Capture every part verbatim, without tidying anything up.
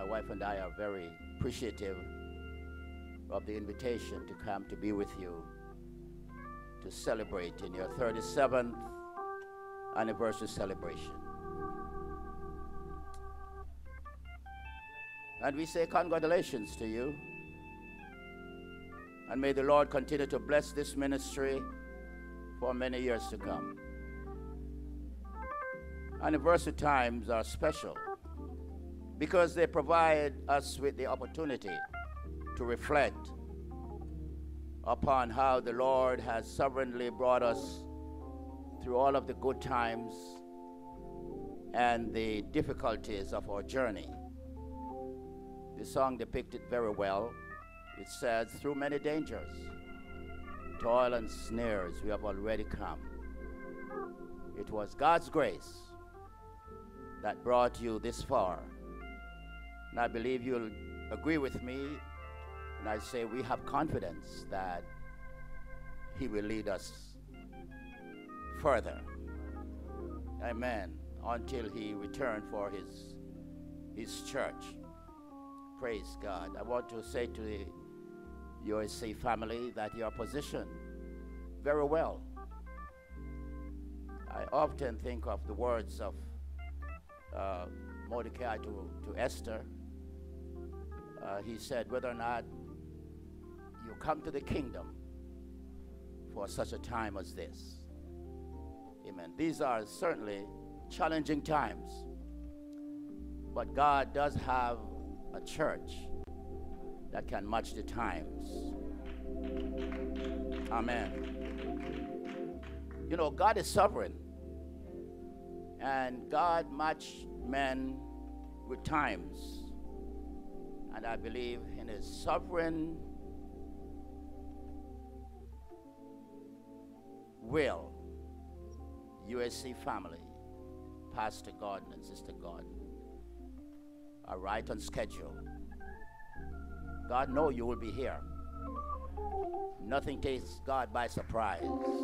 wife and I are very appreciative of the invitation to come to be with you to celebrate in your thirty-seventh anniversary celebration. And we say congratulations to you. And may the Lord continue to bless this ministry for many years to come. Anniversary times are special because they provide us with the opportunity to reflect upon how the Lord has sovereignly brought us through all of the good times and the difficulties of our journey. The song depicts it very well. It says, through many dangers, toil and snares, we have already come. It was God's grace that brought you this far. And I believe you'll agree with me when I say we have confidence that He will lead us further. Amen. Until He returns for His, His church. Praise God. I want to say to the U S C family that you are positioned very well. I often think of the words of uh, Mordecai to, to Esther. Uh, he said, whether or not you come to the kingdom for such a time as this. Amen. These are certainly challenging times, but God does have a church that can match the times. Amen. You know, God is sovereign, and God matched men with times. And I believe in His sovereign will, U S C family, Pastor Gordon and Sister Gordon, are right on schedule. God knows you will be here. Nothing takes God by surprise.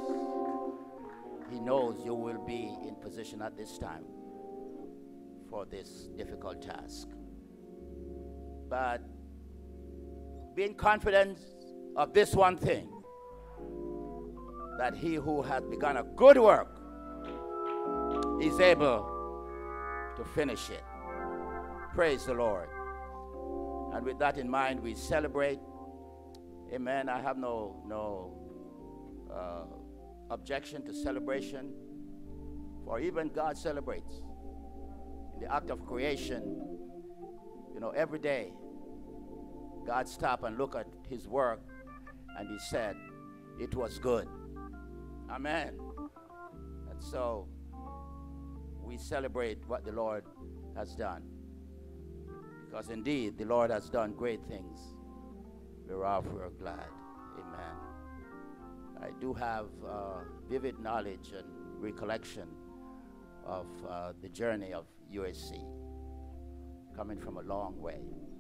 He knows you will be in position at this time for this difficult task. But being confident of this one thing, that He who has begun a good work is able to finish it. Praise the Lord. And with that in mind, we celebrate. Amen. I have no, no uh, objection to celebration, for even God celebrates. In the act of creation, you know, every day, God stopped and looked at His work, and He said, it was good. Amen. And so, we celebrate what the Lord has done. Because indeed, the Lord has done great things. Whereof we are glad. Amen. I do have uh, vivid knowledge and recollection of uh, the journey of U S C, coming from a long way.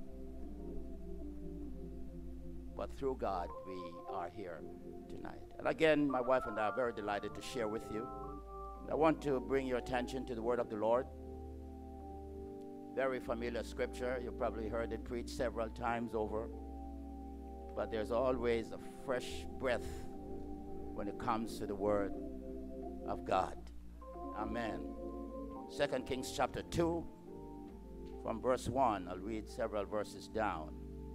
But through God, we are here tonight. And again, my wife and I are very delighted to share with you. I want to bring your attention to the word of the Lord. Very familiar scripture. You probably heard it preached several times over. But there's always a fresh breath when it comes to the word of God. Amen. Second Kings chapter two, from verse one. I'll read several verses down.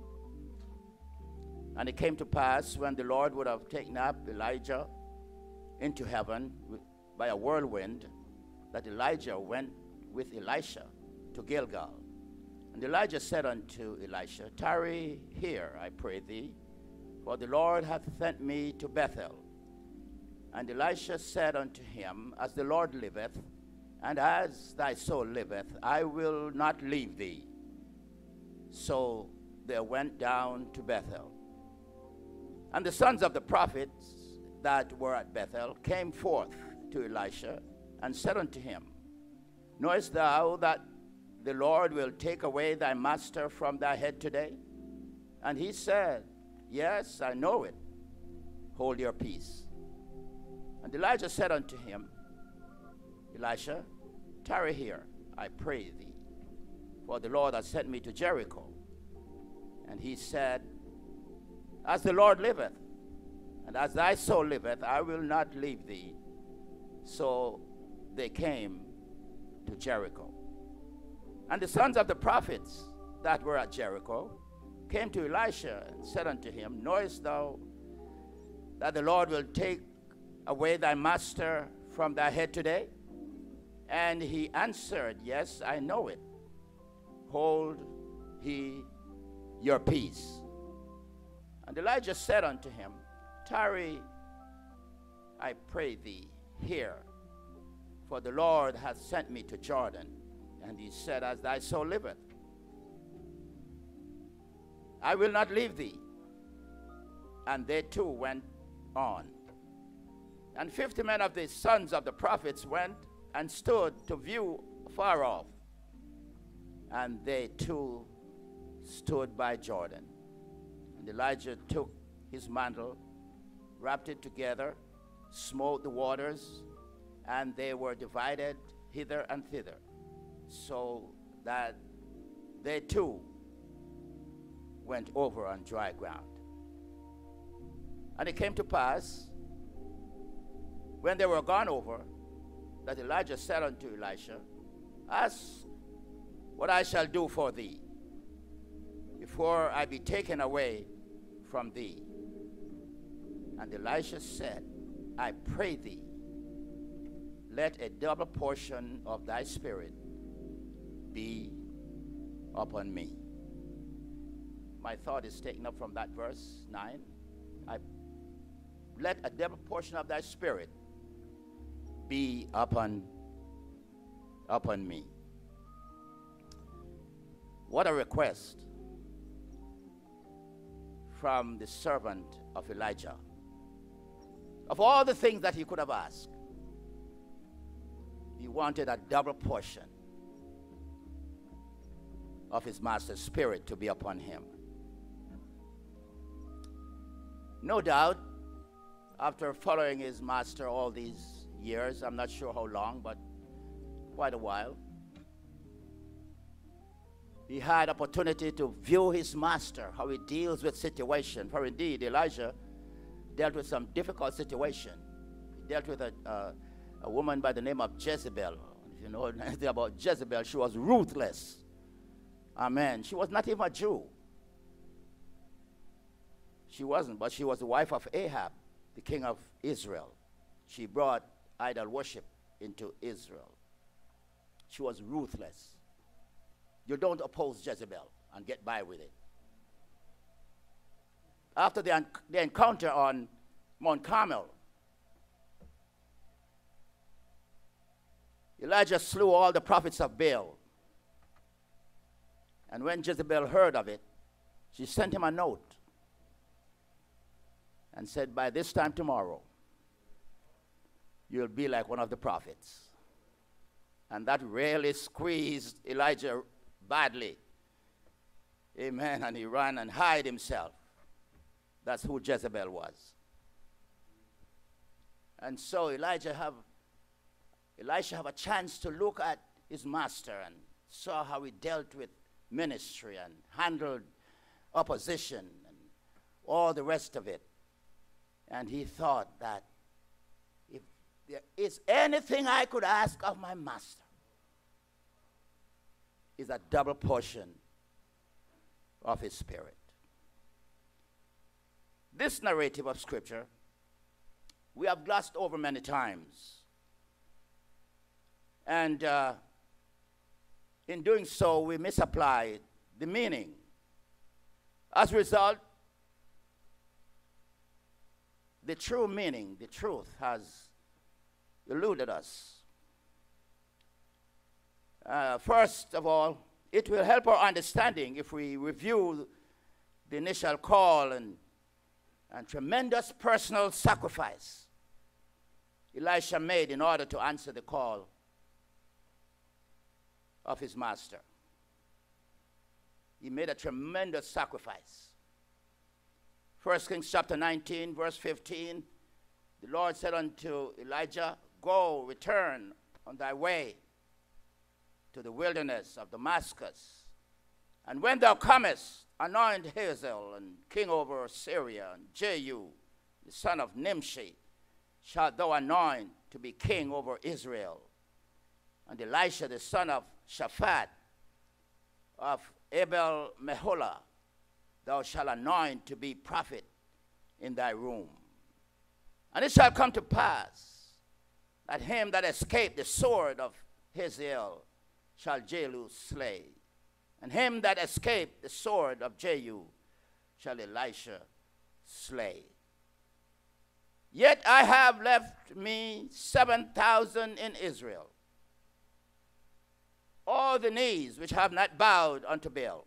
And it came to pass, when the Lord would have taken up Elijah into heaven by a whirlwind, that Elijah went with Elisha to Gilgal. And Elijah said unto Elisha, tarry here, I pray thee, for the Lord hath sent me to Bethel. And Elisha said unto him, as the Lord liveth, and as thy soul liveth, I will not leave thee. So they went down to Bethel. And the sons of the prophets that were at Bethel came forth to Elisha and said unto him, knowest thou that the Lord will take away thy master from thy head today? And he said, yes, I know it. Hold your peace. And Elijah said unto him, Elisha, tarry here, I pray thee, for the Lord has sent me to Jericho. And he said, as the Lord liveth, and as thy soul liveth, I will not leave thee. So they came to Jericho. And the sons of the prophets that were at Jericho came to Elisha and said unto him, knowest thou that the Lord will take away thy master from thy head today? And he answered, yes, I know it. Hold he your peace. And Elijah said unto him, tarry, I pray thee, here, for the Lord hath sent me to Jordan. And he said, as thy soul liveth, I will not leave thee. And they too went on. And fifty men of the sons of the prophets went and stood to view far off. And they too stood by Jordan. And Elijah took his mantle, wrapped it together, smote the waters, and they were divided hither and thither, so that they too went over on dry ground. And it came to pass, when they were gone over, that Elijah said unto Elisha, ask what I shall do for thee, before I be taken away from thee. And Elisha said, I pray thee, let a double portion of thy spirit be upon me. My thought is taken up from that verse nine. I, let a double portion of thy spirit be upon, upon me. What a request from the servant of Elijah. Of all the things that he could have asked, he wanted a double portion of his master's spirit to be upon him. No doubt, after following his master all these years, I'm not sure how long, but quite a while, he had opportunity to view his master, how he deals with situation. For indeed, Elijah dealt with some difficult situation. He dealt with a, uh, a woman by the name of Jezebel. If you know anything about Jezebel, she was ruthless. Amen. She was not even a Jew. She wasn't, but she was the wife of Ahab, the king of Israel. She brought idol worship into Israel. She was ruthless. You don't oppose Jezebel and get by with it. After the, the encounter on Mount Carmel, Elijah slew all the prophets of Baal. And when Jezebel heard of it, she sent him a note and said, by this time tomorrow, you'll be like one of the prophets. And that really squeezed Elijah badly. Amen. And he ran and hid himself. That's who Jezebel was. And so Elijah have, Elisha have a chance to look at his master and saw how he dealt with ministry and handled opposition and all the rest of it. And he thought that if there is anything I could ask of my master, is a double portion of his spirit. This narrative of Scripture we have glossed over many times. And uh, in doing so, we misapply the meaning. As a result, the true meaning, the truth, has eluded us. Uh, first of all, it will help our understanding if we review the initial call and, and tremendous personal sacrifice Elisha made in order to answer the call of his master. He made a tremendous sacrifice. First Kings chapter nineteen, verse fifteen, the Lord said unto Elijah, go, return on thy way to the wilderness of Damascus, And when thou comest, anoint Hazael and king over Syria, and Jehu, the son of Nimshi, shalt thou anoint to be king over Israel. And Elisha, the son of Shaphat, of Abel Meholah, thou shalt anoint to be prophet in thy room. And it shall come to pass that him that escaped the sword of Hazael shall Jehu slay, and him that escaped the sword of Jehu shall Elisha slay. Yet I have left me seven thousand in Israel, all the knees which have not bowed unto Baal,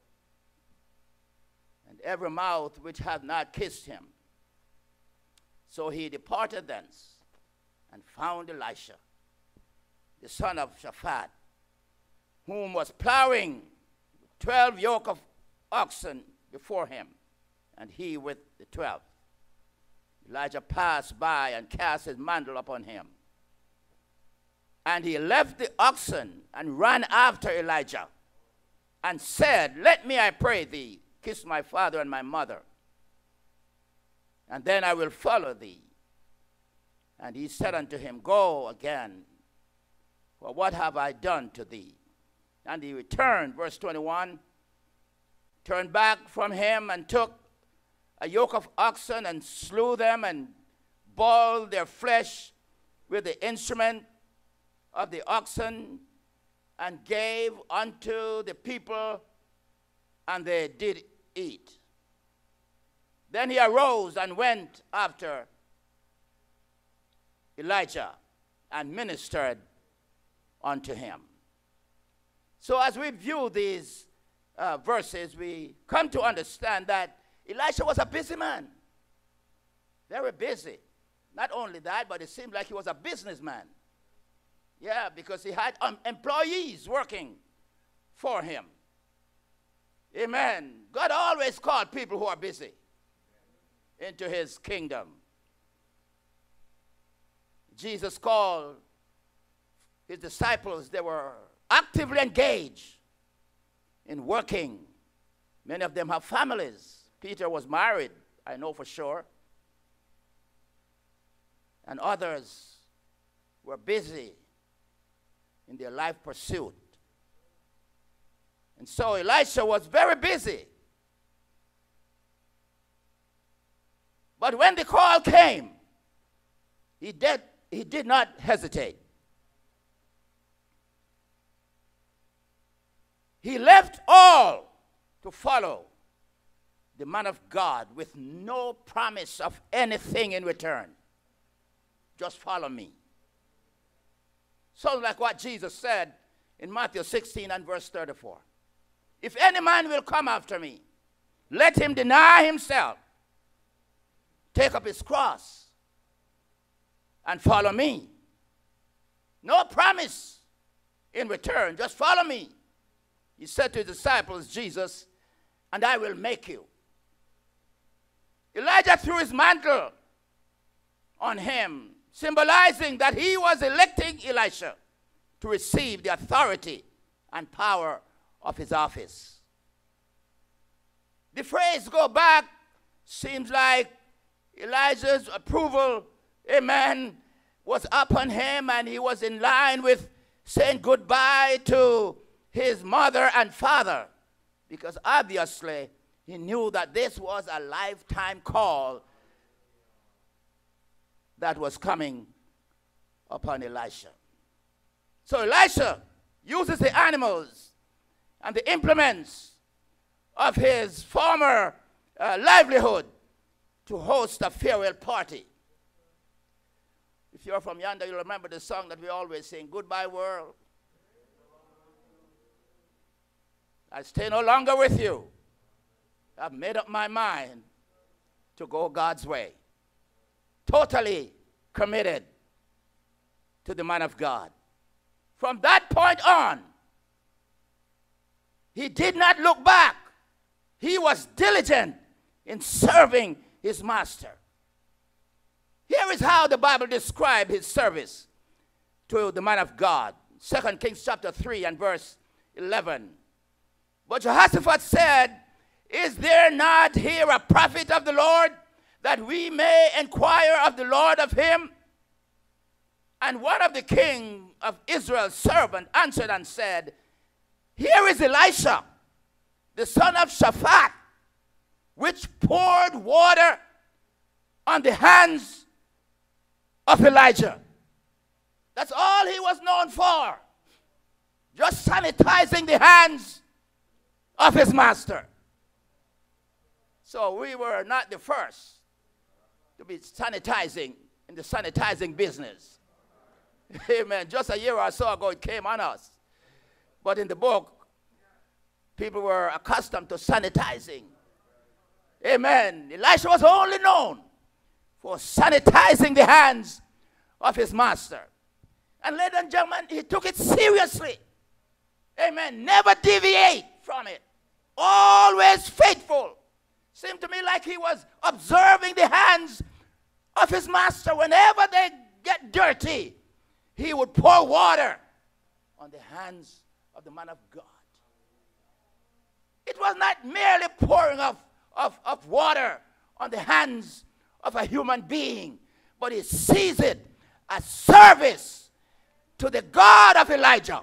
and every mouth which hath not kissed him. So he departed thence, and found Elisha, the son of Shaphat, whom was plowing twelve yoke of oxen before him, and he with the twelve. Elijah passed by and cast his mantle upon him. And he left the oxen and ran after Elijah, and said, Let me, I pray thee, kiss my father and my mother, and then I will follow thee. And he said unto him, Go again, for what have I done to thee? And he returned, verse twenty-one, turned back from him and took a yoke of oxen and slew them and boiled their flesh with the instrument of the oxen and gave unto the people, and they did eat. Then he arose and went after Elijah and ministered unto him. So as we view these uh, verses, we come to understand that Elisha was a busy man. Very busy. Not only that, but it seemed like he was a businessman. Yeah, because he had um, employees working for him. Amen. God always called people who are busy into his kingdom. Jesus called his disciples. They were actively engaged in working. Many of them have families. Peter was married, I know for sure. And others were busy in their life pursuit. And so Elisha was very busy. But when the call came, he did, he did not hesitate. He left all to follow the man of God with no promise of anything in return. Just follow me. Sounds like what Jesus said in Matthew sixteen and verse thirty-four. If any man will come after me, let him deny himself, take up his cross, and follow me. No promise in return. Just follow me. He said to his disciples, Jesus, and I will make you. Elijah threw his mantle on him, symbolizing that he was electing Elisha to receive the authority and power of his office. The phrase go back seems like Elijah's approval, amen, was upon him, and he was in line with saying goodbye to his mother and father, because obviously he knew that this was a lifetime call that was coming upon Elisha. So Elisha uses the animals and the implements of his former uh, livelihood to host a farewell party. If you're from yonder, you'll remember the song that we always sing, Goodbye World. I stay no longer with you. I've made up my mind to go God's way. Totally committed to the man of God. From that point on, he did not look back. He was diligent in serving his master. Here is how the Bible describes his service to the man of God. Second Kings chapter three and verse eleven. But Jehoshaphat said, is there not here a prophet of the Lord, that we may inquire of the Lord of him? And one of the king of Israel's servants answered and said, here is Elisha, the son of Shaphat, which poured water on the hands of Elijah. That's all he was known for. Just sanitizing the hands of his master. So we were not the first to be sanitizing in the sanitizing business. Amen. Just a year or so ago it came on us. But in the book, people were accustomed to sanitizing. Amen. Elisha was only known for sanitizing the hands of his master. And ladies and gentlemen, he took it seriously. Amen. Never deviate from it. Always faithful. Seemed to me like he was observing the hands of his master. Whenever they get dirty, he would pour water on the hands of the man of God. It was not merely pouring of, of, of water on the hands of a human being, but he sees it as service to the God of Elijah.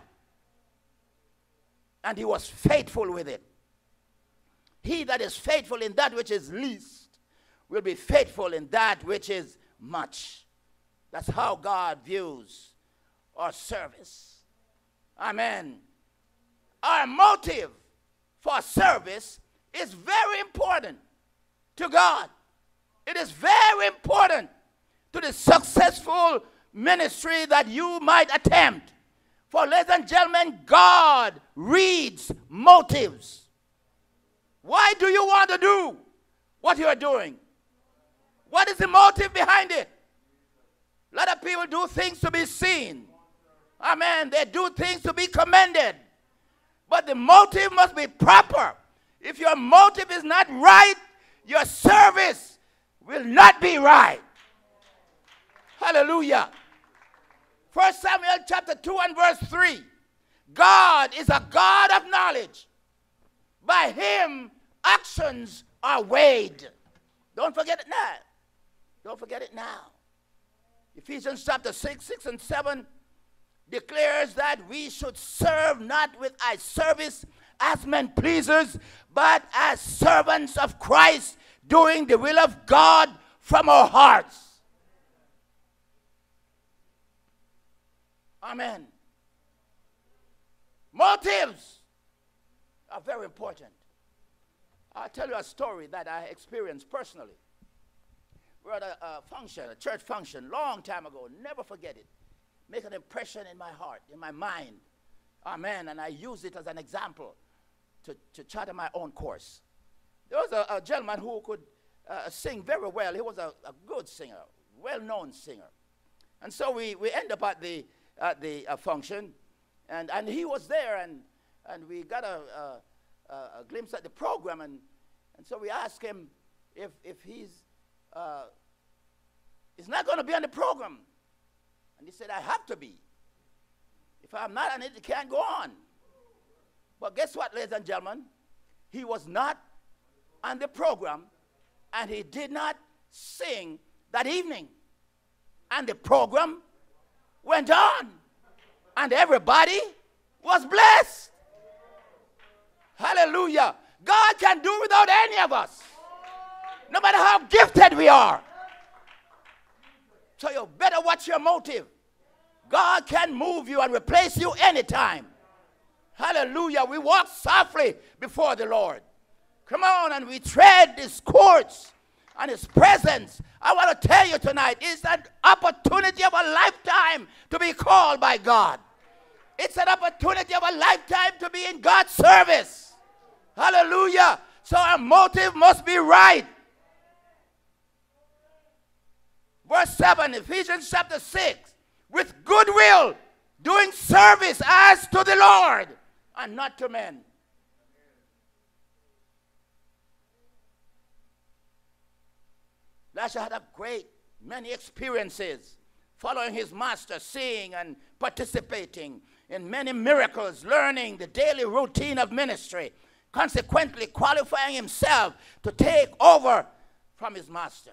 And he was faithful with it. He that is faithful in that which is least will be faithful in that which is much. That's how God views our service. Amen. Our motive for service is very important to God. It is very important to the successful ministry that you might attempt. For, ladies and gentlemen, God reads motives. Why do you want to do what you are doing? What is the motive behind it? A lot of people do things to be seen. Amen. They do things to be commended. But the motive must be proper. If your motive is not right, your service will not be right. Hallelujah. First Samuel chapter two and verse three. God is a God of knowledge. By him, actions are weighed. Don't forget it now. Don't forget it now. Ephesians chapter six, six and seven declares that we should serve not with eye service as men pleasers, but as servants of Christ, doing the will of God from our hearts. Amen. Motives are very important. I'll tell you a story that I experienced personally. We were at a, a function, a church function, long time ago. Never forget it. Make an impression in my heart, in my mind. Amen. And I use it as an example to, to charter my own course. There was a, a gentleman who could uh, sing very well. He was a, a good singer, well-known singer. And so we, we end up at the, at the uh, function, and, and he was there, and, and we got a, a, a glimpse at the program, and, and so we asked him if, if he's, uh, he's not going to be on the program. And he said, I have to be. If I'm not on it, it can't go on. But guess what, ladies and gentlemen? He was not on the program, and he did not sing that evening. And the program went on, and everybody was blessed. Hallelujah. God can do without any of us, no matter how gifted we are. So you better watch your motive. God can move you and replace you anytime. Hallelujah. We walk softly before the Lord. Come on, and we tread His courts and His presence. I want to tell you tonight, it's an opportunity of a lifetime to be called by God. It's an opportunity of a lifetime to be in God's service. Hallelujah. So our motive must be right. Verse seven, Ephesians chapter six. With goodwill, doing service as to the Lord and not to men. Elisha had a great many experiences following his master, seeing and participating in many miracles, learning the daily routine of ministry. consequently qualifying himself to take over from his master.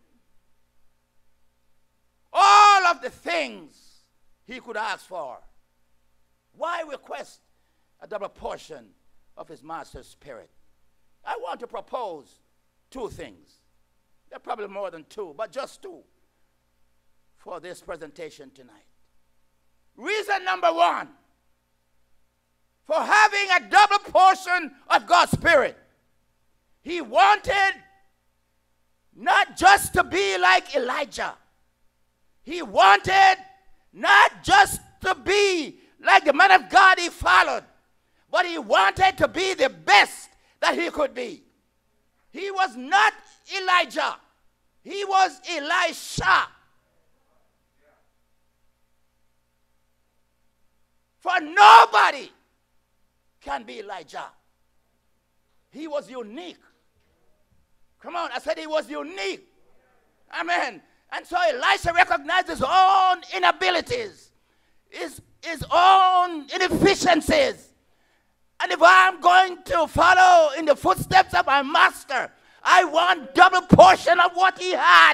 All of the things he could ask for. Why request a double portion of his master's spirit? I want to propose two things. There are probably more than two, but just two for this presentation tonight. Reason number one for having a double portion of God's Spirit. He wanted not just to be like Elijah. He wanted not just to be like the man of God he followed, but he wanted to be the best that he could be. He was not Elijah. He was Elisha. For nobody can be Elijah. He was unique. Come on, I said he was unique. Amen. And so Elisha recognized his own inabilities, his, his own inefficiencies. And if I'm going to follow in the footsteps of my master, I want double portion of what he had.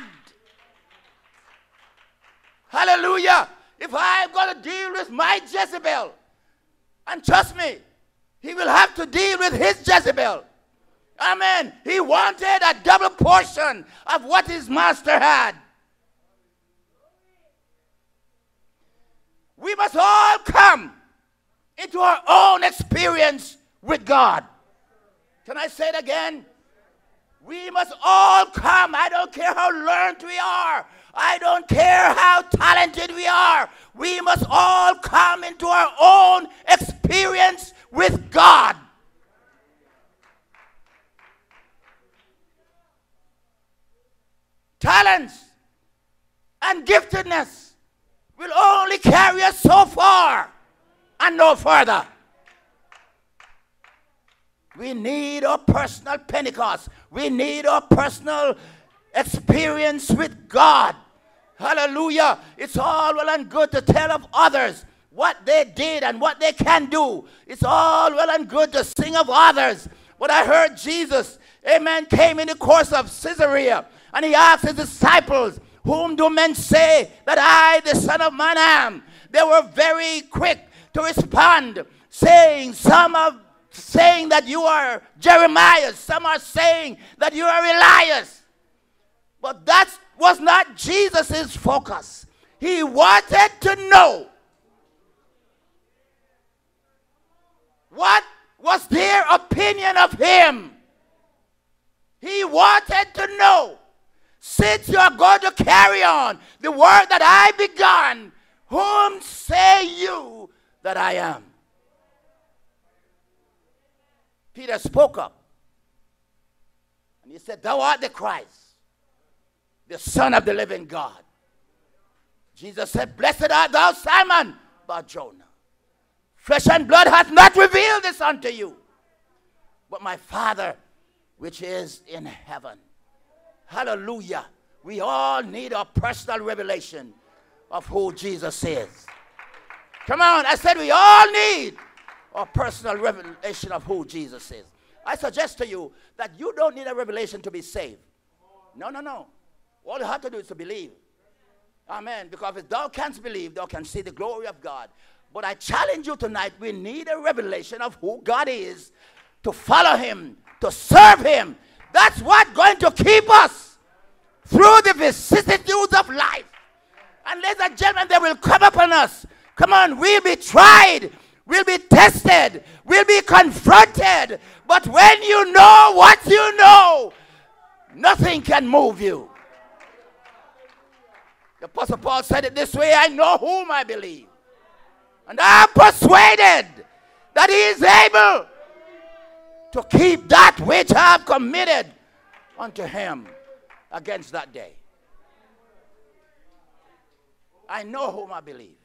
Hallelujah. If I'm going to deal with my Jezebel, and trust me, he will have to deal with his Jezebel. Amen. He wanted a double portion of what his master had. We must all come into our own experience with God. Can I say it again? We must all come. I don't care how learned we are. I don't care how talented we are. We must all come into our own experience with God. Talents and giftedness will only carry us so far and no further. We need our personal Pentecost. We need our personal experience with God. Hallelujah. It's all well and good to tell of others what they did and what they can do. It's all well and good to sing of others. But I heard Jesus, amen, came in the course of Caesarea, and he asked his disciples, whom do men say that I, the Son of Man, am? They were very quick to respond, saying, some are saying that you are Jeremiah, some are saying that you are Elias. But that was not Jesus' focus. He wanted to know what was their opinion of him. He wanted to know, since you are going to carry on the work that I began, whom say you that I am? Peter spoke up, and he said, thou art the Christ, the Son of the living God. Jesus said, blessed art thou, Simon Bar-Jonah. Flesh and blood hath not revealed this unto you, but my Father which is in heaven. Hallelujah. We all need a personal revelation of who Jesus is. Come on, I said we all need a personal revelation of who Jesus is. I suggest to you that you don't need a revelation to be saved. No, no, no. All you have to do is to believe. Amen. Because if thou canst believe, thou canst see the glory of God. But I challenge you tonight, we need a revelation of who God is, to follow him, to serve him. That's what's going to keep us through the vicissitudes of life. And ladies and gentlemen, they will come upon us. Come on, we'll be tried. We'll be tested. We'll be confronted. But when you know what you know, nothing can move you. The Apostle Paul said it this way, I know whom I believe. And I'm persuaded that he is able to keep that which I have committed unto him against that day. I know whom I believe.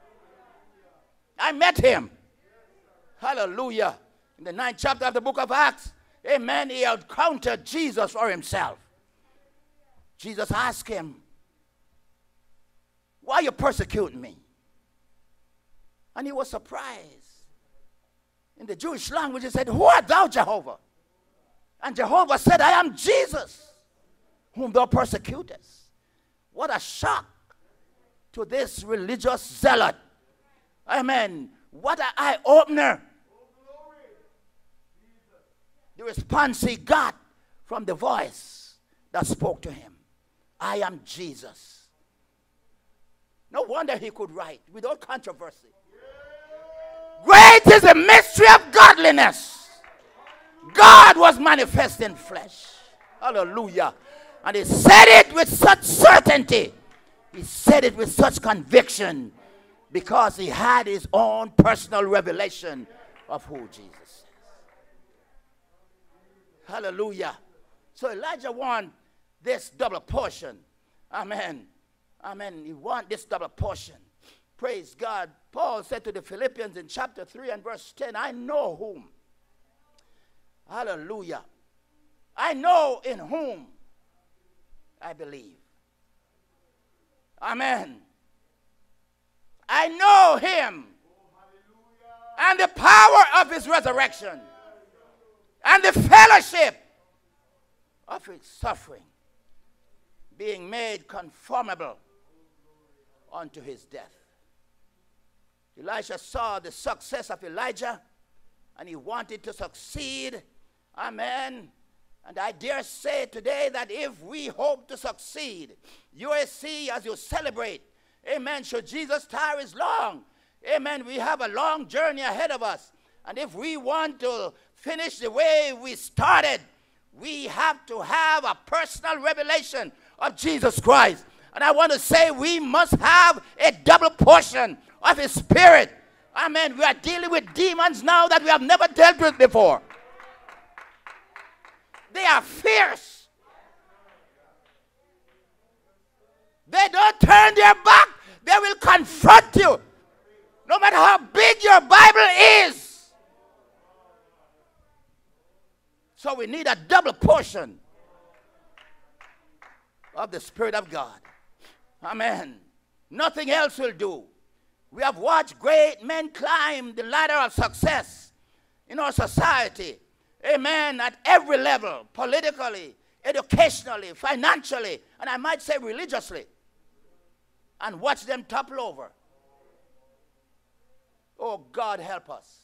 I met him. Hallelujah. In the ninth chapter of the book of Acts, amen, he encountered Jesus for himself. Jesus asked him, why are you persecuting me? And he was surprised. In the Jewish language, he said, who art thou, Jehovah? And Jehovah said, I am Jesus, whom thou persecutest. What a shock to this religious zealot. Amen. What an eye-opener. The response he got from the voice that spoke to him. I am Jesus. No wonder he could write without controversy. Great is the mystery of godliness. God was manifest in flesh. Hallelujah. And he said it with such certainty. He said it with such conviction because he had his own personal revelation of who Jesus is. Hallelujah. So Elijah wanted this double portion. Amen. Amen. He wanted this double portion. Praise God. Paul said to the Philippians in chapter three and verse ten, I know whom. Hallelujah. I know in whom I believe. Amen. I know him and the power of his resurrection and the fellowship of his suffering, being made conformable unto his death. Elisha saw the success of Elijah and he wanted to succeed. Amen. And I dare say today that if we hope to succeed, U S C as you celebrate, amen, should Jesus tarry long, amen, we have a long journey ahead of us. And if we want to finish the way we started, we have to have a personal revelation of Jesus Christ. And I want to say we must have a double portion of his spirit. Amen. We are dealing with demons now that we have never dealt with before. They are fierce. They don't turn their back. They will confront you. No matter how big your Bible is. So we need a double portion of the Spirit of God. Amen. Nothing else will do. We have watched great men climb the ladder of success in our society. Amen. At every level, politically, educationally, financially, and I might say religiously. And watch them topple over. Oh, God help us.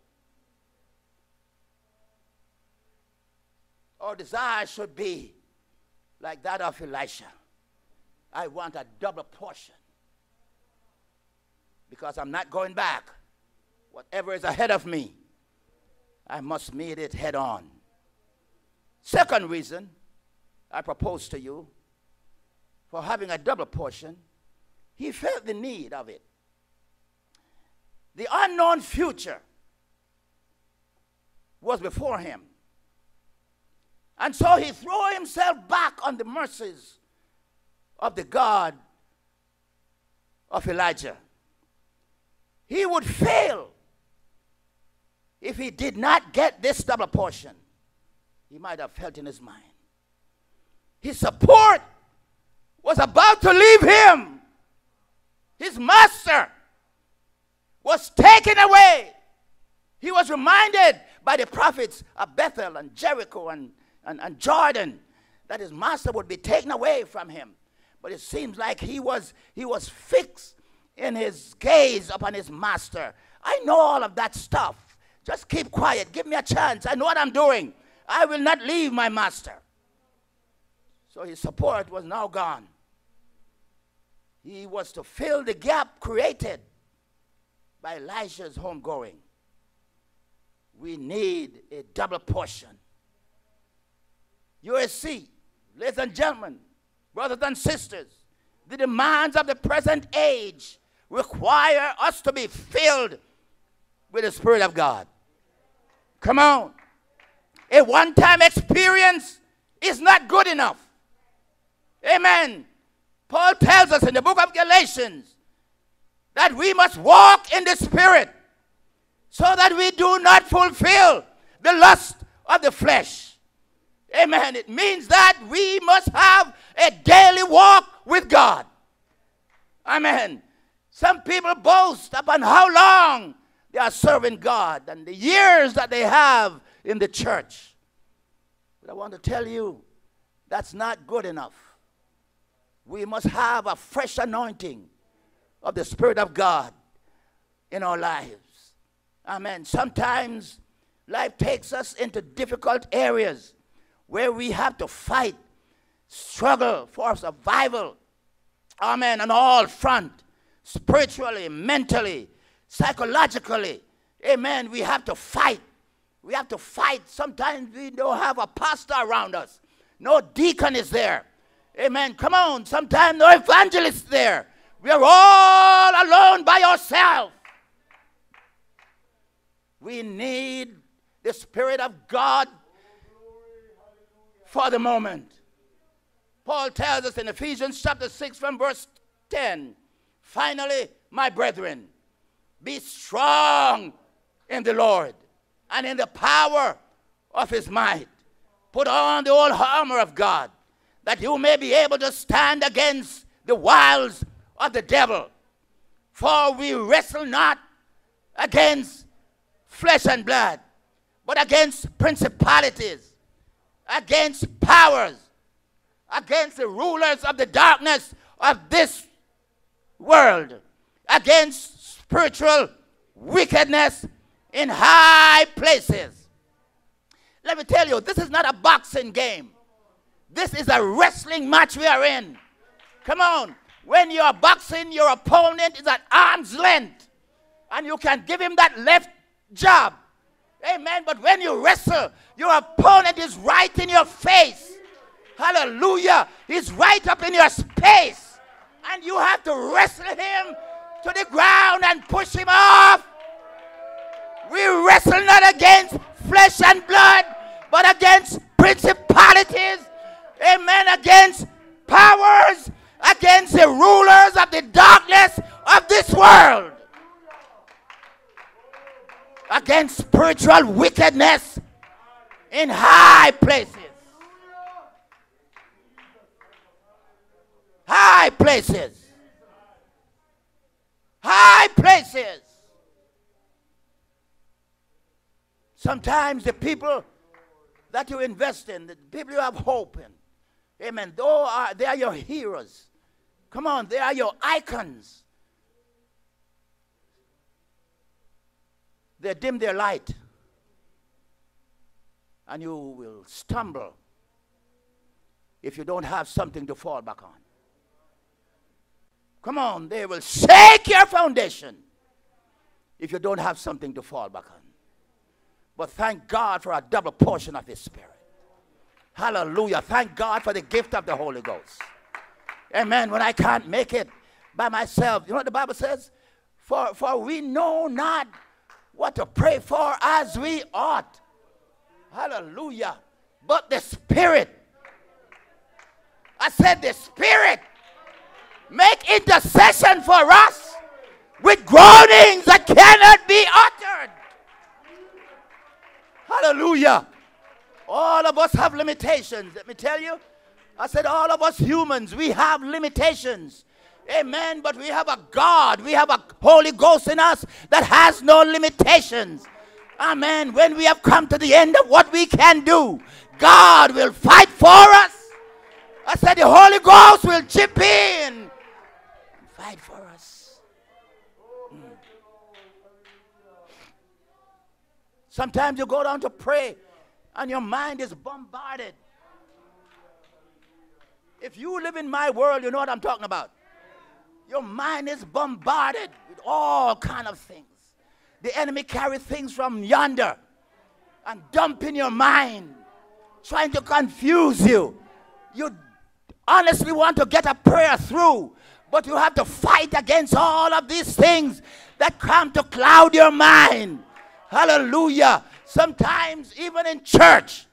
Our desire should be like that of Elisha. I want a double portion. Because I'm not going back. Whatever is ahead of me, I must meet it head on. Second reason I propose to you for having a double portion, he felt the need of it. The unknown future was before him. And so he threw himself back on the mercies of the God of Elijah. He would fail if he did not get this double portion. He might have felt in his mind. His support was about to leave him. His master was taken away. He was reminded by the prophets of Bethel and Jericho and, and, and Jordan that his master would be taken away from him. But it seems like he was, he was fixed in his gaze upon his master. I know all of that stuff. Just keep quiet. Give me a chance. I know what I'm doing. I will not leave my master. So his support was now gone. He was to fill the gap created by Elisha's homegoing. We need a double portion. U S C, ladies and gentlemen, brothers and sisters, the demands of the present age require us to be filled with the Spirit of God. Come on. A one-time experience is not good enough. Amen. Paul tells us in the book of Galatians that we must walk in the Spirit so that we do not fulfill the lust of the flesh. Amen. It means that we must have a daily walk with God. Amen. Some people boast upon how long they are serving God and the years that they have in the church. But I want to tell you, that's not good enough. We must have a fresh anointing of the Spirit of God in our lives. Amen. Sometimes life takes us into difficult areas where we have to fight, struggle for survival. Amen. On all fronts, spiritually, mentally, psychologically. Amen. We have to fight. We have to fight. Sometimes we don't have a pastor around us. No deacon is there. Amen. Come on. Sometimes no evangelist there. We are all alone by ourselves. We need the Spirit of God for the moment. Paul tells us in Ephesians chapter six from verse ten, finally, my brethren, be strong in the Lord and in the power of his might. Put on the whole armor of God, that you may be able to stand against the wiles of the devil. For we wrestle not against flesh and blood, but against principalities, against powers, against the rulers of the darkness of this world, against spiritual wickedness in high places. Let me tell you, this is not a boxing game. This is a wrestling match we are in. Come on. When you are boxing, your opponent is at arm's length, and you can give him that left jab. Amen. But when you wrestle, your opponent is right in your face. Hallelujah. He's right up in your space. And you have to wrestle him to the ground and push him off. We wrestle not against flesh and blood, but against principalities. Amen. Against powers, against the rulers of the darkness of this world, against spiritual wickedness in high places. High places. High places. Sometimes the people that you invest in, the people you have hope in, amen, they are, they are your heroes. Come on, they are your icons. They dim their light, and you will stumble if you don't have something to fall back on. Come on, they will shake your foundation if you don't have something to fall back on. But thank God for a double portion of his Spirit. Hallelujah. Thank God for the gift of the Holy Ghost. Amen. When I can't make it by myself, you know what the Bible says? For, for we know not what to pray for as we ought. Hallelujah. But the Spirit, I said the Spirit, make intercession for us with groanings that cannot be uttered. Hallelujah. All of us have limitations. Let me tell you. I said all of us humans, we have limitations. Amen. But we have a God. We have a Holy Ghost in us that has no limitations. Amen. When we have come to the end of what we can do, God will fight for us. I said the Holy Ghost will chip in and fight for us. Mm. Sometimes you go down to pray and your mind is bombarded. If you live in my world, you know what I'm talking about. Your mind is bombarded with all kind of things. The enemy carries things from yonder and dump in your mind, trying to confuse you. You honestly want to get a prayer through, but you have to fight against all of these things that come to cloud your mind. Hallelujah. Sometimes even in church.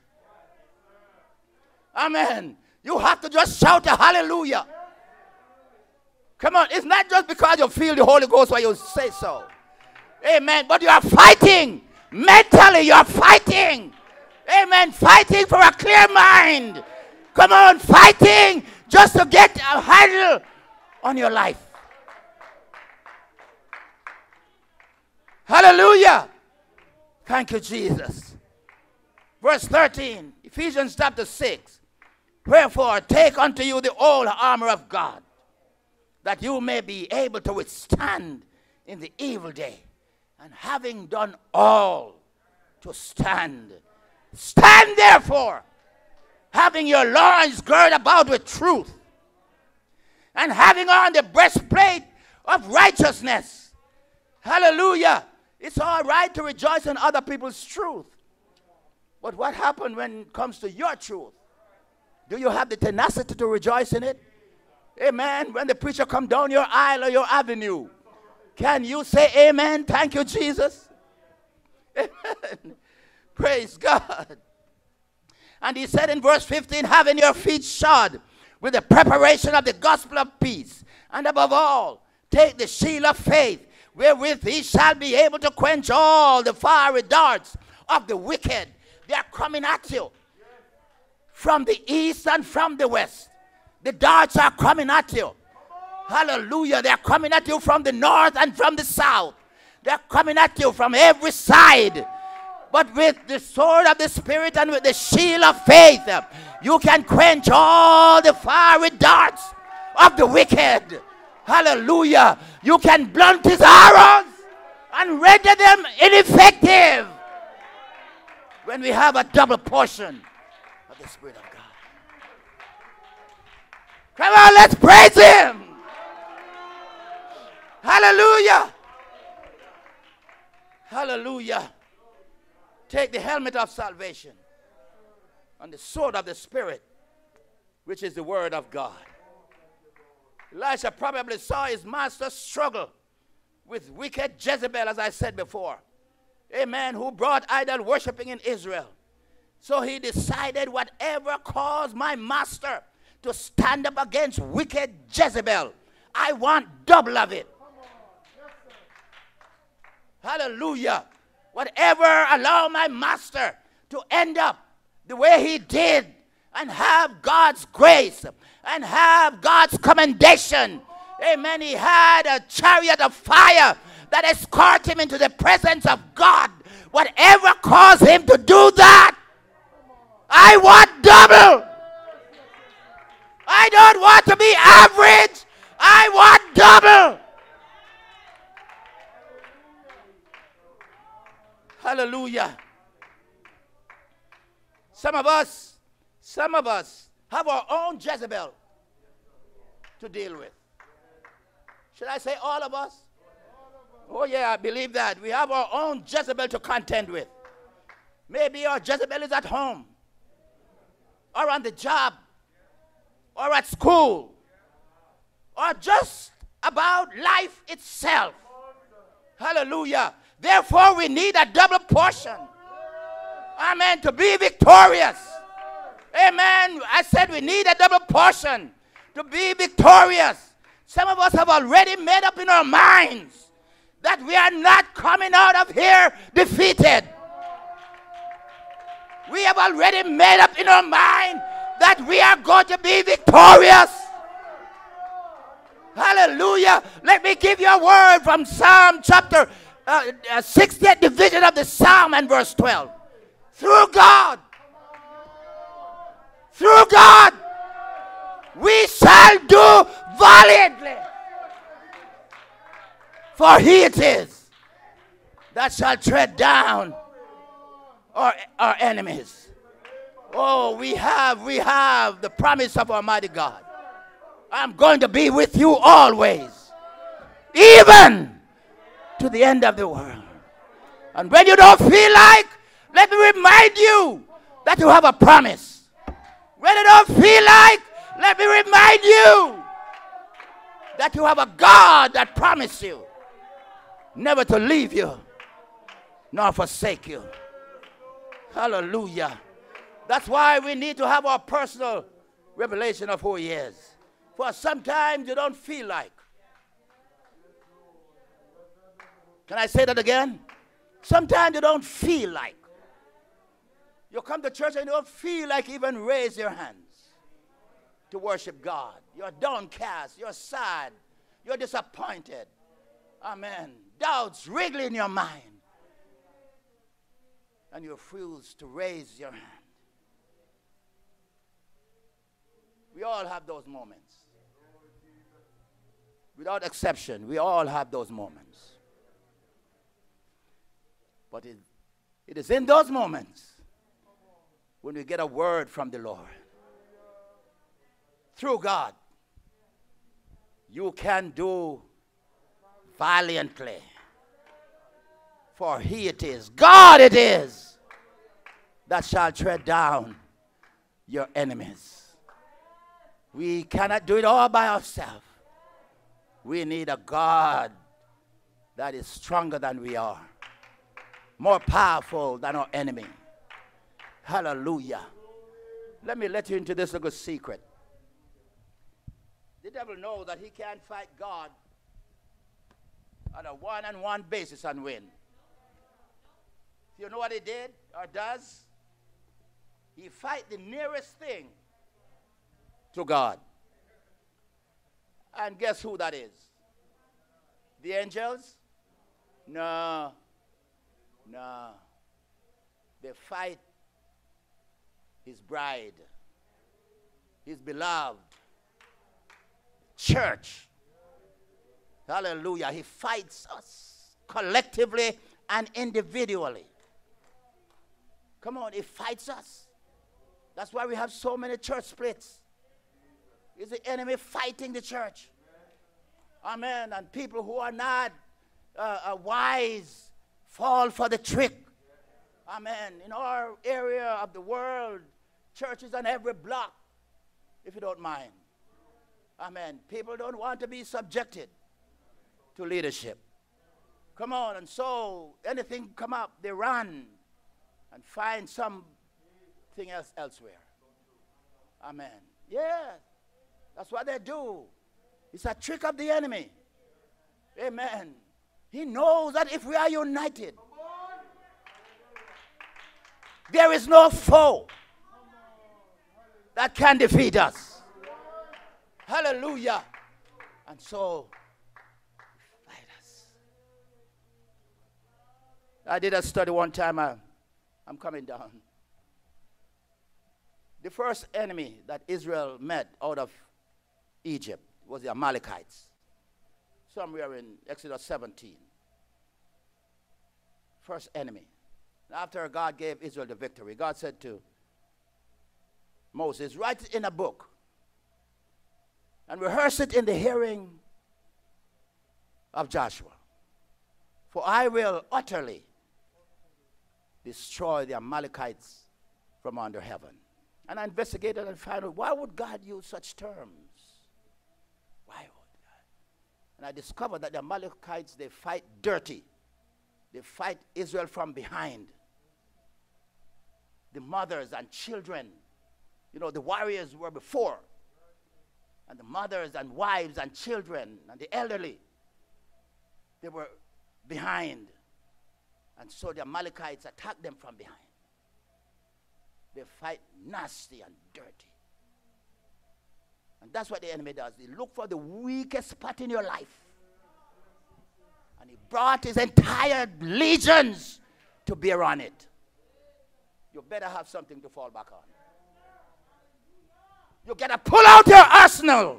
Amen. You have to just shout a hallelujah. Come on. It's not just because you feel the Holy Ghost why you say so. Amen. But you are fighting. Mentally you are fighting. Amen. Fighting for a clear mind. Come on. Fighting just to get a handle on your life. Hallelujah. Thank you, Jesus. Verse thirteen, Ephesians chapter six. Wherefore, take unto you the whole armor of God, that you may be able to withstand in the evil day, and having done all, to stand. Stand therefore, having your loins girded about with truth, and having on the breastplate of righteousness. Hallelujah. It's all right to rejoice in other people's truth. But what happened when it comes to your truth? Do you have the tenacity to rejoice in it? Amen. When the preacher come down your aisle or your avenue, can you say amen? Thank you, Jesus. Amen. Praise God. And he said in verse fifteen, having your feet shod with the preparation of the gospel of peace, and above all, take the shield of faith, wherewith ye shall be able to quench all the fiery darts of the wicked. They are coming at you from the east and from the west. The darts are coming at you. Hallelujah. They are coming at you from the north and from the south. They are coming at you from every side. But with the sword of the Spirit and with the shield of faith, you can quench all the fiery darts of the wicked. Hallelujah. You can blunt his arrows and render them ineffective when we have a double portion of the Spirit of God. Come on, let's praise him. Hallelujah. Hallelujah. Take the helmet of salvation and the sword of the Spirit, which is the word of God. Elisha probably saw his master struggle with wicked Jezebel, as I said before. Amen. Who brought idol worshiping in Israel. So he decided, whatever caused my master to stand up against wicked Jezebel, I want double of it. Hallelujah. Whatever allowed my master to end up the way he did and have God's grace and have God's commendation. Amen. He had a chariot of fire that escorted him into the presence of God. Whatever caused him to do that, I want double. I don't want to be average. I want double. Hallelujah. Some of us, some of us have our own Jezebel to deal with. Should I say all of us? Oh yeah, I believe that. We have our own Jezebel to contend with. Maybe our Jezebel is at home, or on the job, or at school, or just about life itself. Hallelujah. Therefore, we need a double portion. Amen. To be victorious. Amen. I said we need a double portion to be victorious. Some of us have already made up in our minds that we are not coming out of here defeated. We have already made up in our mind that we are going to be victorious. Hallelujah. Let me give you a word from Psalm chapter uh, uh, sixtieth division of the Psalm and verse twelve. Through God, through God, we shall do valiantly. For he it is that shall tread down our, our enemies. Oh, we have, we have the promise of Almighty God. I'm going to be with you always, even to the end of the world. And when you don't feel like, let me remind you that you have a promise. When you don't feel like, let me remind you that you have a God that promised you never to leave you nor forsake you. Hallelujah. That's why we need to have our personal revelation of who he is. For sometimes you don't feel like. Can I say that again? Sometimes you don't feel like. You come to church and you don't feel like even raise your hands to worship God. You're downcast. You're sad. You're disappointed. Amen. doubts wriggle in your mind, and you refuse to raise your hand. We all have those moments. Without exception, we all have those moments. But it, it is in those moments when we get a word from the Lord. Through God, you can do valiantly. For he it is, God it is, that shall tread down your enemies. We cannot do it all by ourselves. We need a God that is stronger than we are, more powerful than our enemy. Hallelujah. Let me let you into this little secret. The devil knows that he can't fight God on a one-on-one basis and win. You know what he did or does? He fight the nearest thing to God. And guess who that is? The angels? No. No. They fight his bride, his beloved church. Hallelujah. He fights us collectively and individually. Come on, he fights us. That's why we have so many church splits. It's the enemy fighting the church. Amen. And people who are not uh, uh, wise fall for the trick. Amen. In our area of the world, churches on every block, if you don't mind. Amen. People don't want to be subjected to leadership. Come on. And so anything come up, they run and find something else elsewhere. Amen. Yeah. That's what they do. It's a trick of the enemy. Amen. He knows that if we are united, there is no foe that can defeat us. Hallelujah. And so, fight us. I did a study one time. I, I'm coming down. The first enemy that Israel met out of Egypt was the Amalekites. Somewhere in Exodus seventeen. First enemy. After God gave Israel the victory, God said to Moses, write it in a book and rehearse it in the hearing of Joshua. For I will utterly destroy the Amalekites from under heaven. And I investigated and found out, why would God use such terms? Why would God? And I discovered that the Amalekites, they fight dirty. They fight Israel from behind. The mothers and children, you know, the warriors were before. And the mothers and wives and children and the elderly, they were behind. And so the Amalekites attacked them from behind. They fight nasty and dirty. And that's what the enemy does. He look for the weakest spot in your life. And he brought his entire legions to bear on it. You better have something to fall back on. You gotta pull out your arsenal.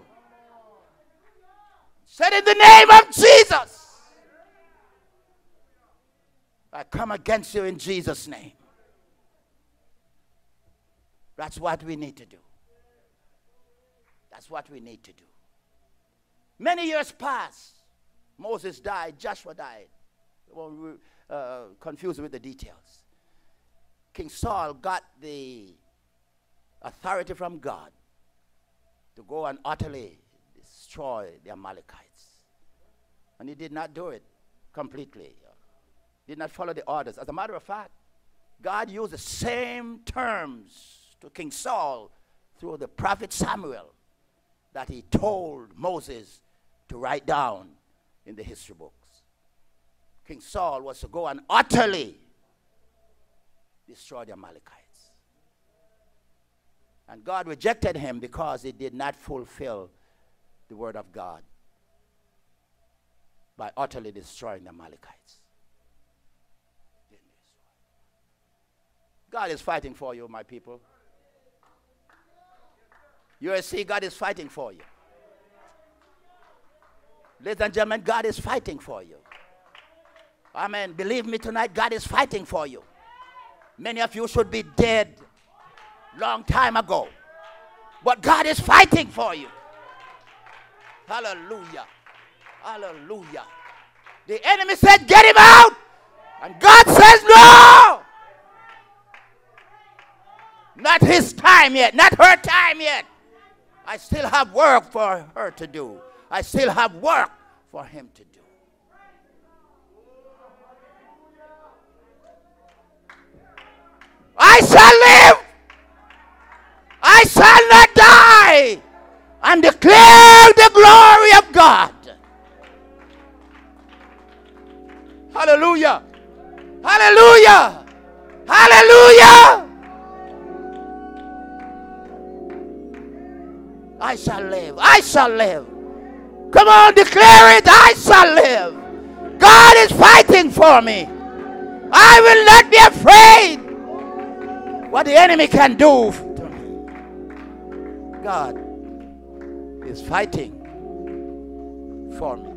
Say in the name of Jesus, I come against you in Jesus' name. That's what we need to do. That's what we need to do. Many years passed. Moses died. Joshua died. Won't uh, confuse with the details. King Saul got the authority from God to go and utterly destroy the Amalekites. And he did not do it completely. Did not follow the orders. As a matter of fact, God used the same terms to King Saul through the prophet Samuel that he told Moses to write down in the history books. King Saul was to go and utterly destroy the Amalekites. And God rejected him because he did not fulfill the word of God. by utterly destroying the Amalekites. God is fighting for you, my people. U S C, God is fighting for you. Ladies and gentlemen, God is fighting for you. Amen. Believe me tonight, God is fighting for you. Many of you should be dead long time ago. But God is fighting for you. Hallelujah. Hallelujah. The enemy said, get him out. And God says, no. Not his time yet. Not her time yet. I still have work for her to do. I still have work for him to do. I shall live. I shall not die. And declare the glory of God. Hallelujah. Hallelujah. Hallelujah. I shall live. I shall live. Come on, declare it. I shall live. God is fighting for me. I will not be afraid what the enemy can do to me. God is fighting for me.